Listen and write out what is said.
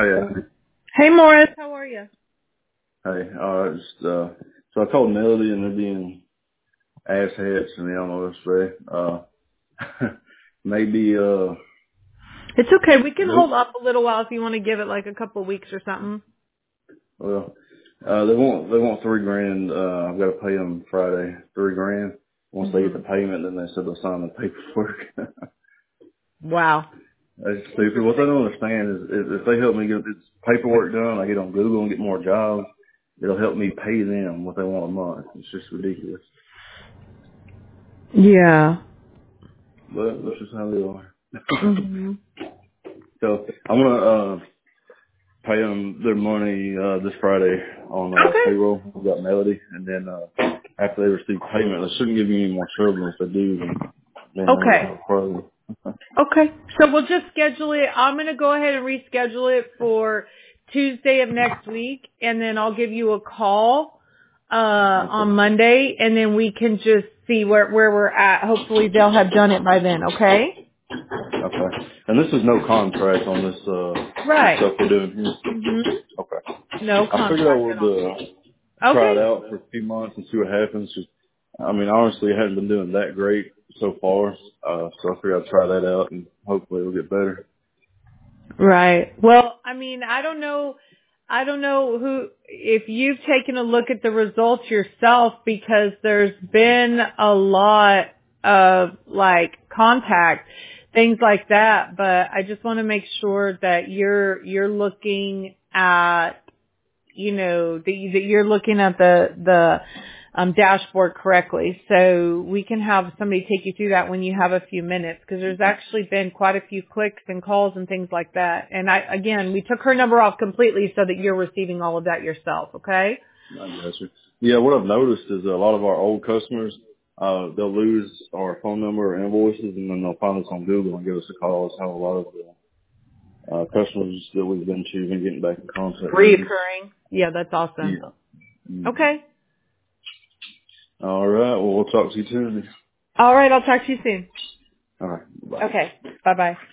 Hey, Hey, Morris. How are you? hey, so I called Melody and they're being asshats and they don't know what to say. Maybe, It's okay. We can hold nope. up a little while if you want to give it like a couple of weeks or something. Well, they want $3,000. I've got to pay them Friday, $3,000. Once they get the Mhm. payment, then they said they'll sign the paperwork. Wow. That's stupid. What they don't understand is if they help me get this paperwork done, I get on Google and get more jobs, it'll help me pay them what they want a month. It's just ridiculous. Yeah. But that's just how they are. Mhm. So I'm gonna pay them their money this Friday on Okay. payroll. We've got Melody, and then after they receive payment, they shouldn't give me any more trouble. If they do, then we'll Okay. go further. Okay. So we'll just schedule it. I'm going to go ahead and reschedule it for Tuesday of next week, and then I'll give you a call Okay. on Monday, and then we can just see where we're at. Hopefully they'll have done it by then. Okay. Okay. And this is no contract on this Right. stuff we're doing here. Mhm. Okay. No I figured I contract at would all. try it Okay. out for a few months and see what happens. Just, I mean, honestly, it hasn't been doing that great so far. So I figured I'd try that out and hopefully it'll get better. Right. Well, I mean, I don't know if you've taken a look at the results yourself, because there's been a lot of like contact, things like that, but I just want to make sure that you're looking at, that you're looking at the dashboard correctly, so we can have somebody take you through that when you have a few minutes, because there's actually been quite a few clicks and calls and things like that. And we took her number off completely so that you're receiving all of that yourself. Okay. I guess. Yeah, what I've noticed is a lot of our old customers, they'll lose our phone number or invoices, and then they'll find us on Google and give us a call. That's how a lot of the customers that we've been to been getting back in contact with us. Reoccurring. Yeah, that's awesome. Yeah. Mm. Okay. All right. Well, we'll talk to you Tuesday. All right. I'll talk to you soon. All right. Bye. Okay. Bye bye.